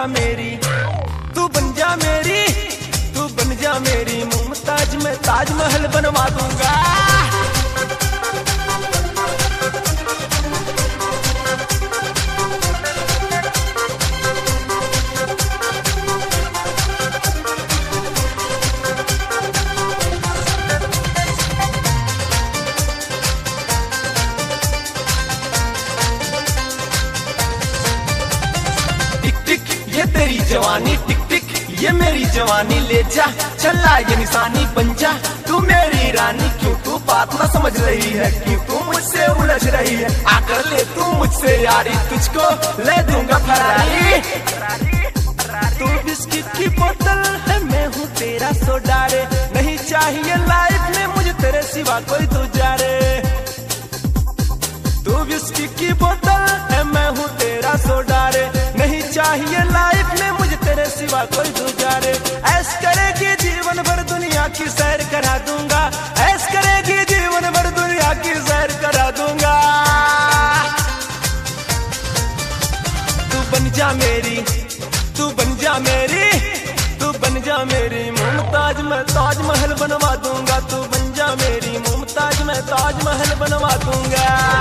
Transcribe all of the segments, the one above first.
मेरी, तू बन जा मेरी, तू बन जा मेरी मुमताज, मैं ताजमहल बनवा दूंगा। ये तेरी जवानी टिक टिक, ये मेरी जवानी ले जा, चला ये निशानी बन जा, तू मेरी रानी। क्यों तू बात ना समझ रही है, क्यों तू मुझसे उलझ रही है, आकर ले तू मुझसे यारी, तुझको ले दूंगा फरारी। तू बिस्किट की बोतल है, मैं हूँ तेरा सोडा रे, नहीं चाहिए लाइफ में मुझे तेरे सिवा कोई दूजा रे। तू बिस्किट की बोतल है, मैं हूँ तेरा सोडा रे, नहीं चाहिए लाइफ में मुझे तेरे सिवा कोई दूजा रे। ऐश करेगी जीवन भर दुनिया की सैर करा दूंगा, ऐश करेगी जीवन भर दुनिया की सैर करा दूंगा। तू बन जा मेरी, तू बन जा मेरी, तू बन जा मेरी मुमताज, मैं ताजमहल बनवा दूंगा। तू बन जा मेरी मुमताज, मैं ताजमहल बनवा दूंगा।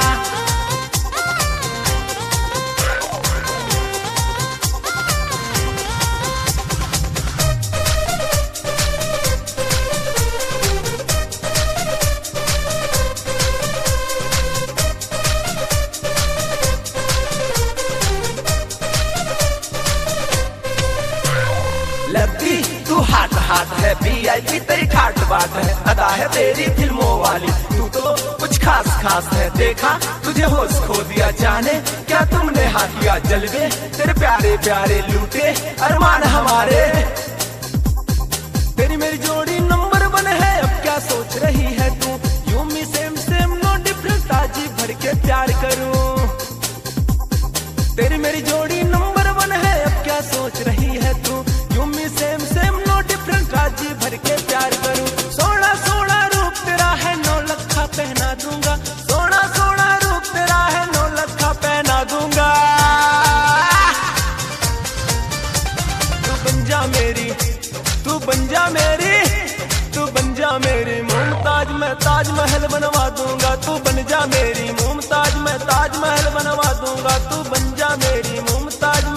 लड़की तू हाट हाट है, VIP तेरी ठाट बाट है, अदा है तेरी फिल्मों वाली, तू तो कुछ खास खास है। देखा तुझे होश खो दिया, जाने क्या तुमने हाँ किया, जलवे तेरे प्यारे प्यारे लूटे अरमान हमारे। तेरी मेरी जोड़ी नंबर 1 है, अब क्या सोच रही है तू, you me same same no difference, ताजी भर के प्यार करूं। तेरी मेरी जोड़ी नंबर 1 है, अब क्या सोच रही है तू, you me same same no different, राजी भर के प्यार करूं। सोना सोना रूप तेरा है, 9 लखा पहना दूंगा, सोना सोना रूप तेरा है, 9 लखा पहना दूंगा। तू बन जा मेरी, तू बन जा मेरी, तू बन जा मेरी मुमताज, मैं ताजमहल बनवा दूंगा। तू बन जा मेरी मुमताज, मैं ताजमहल बनवा दूंगा। तू बन जा मेरी मुमताज।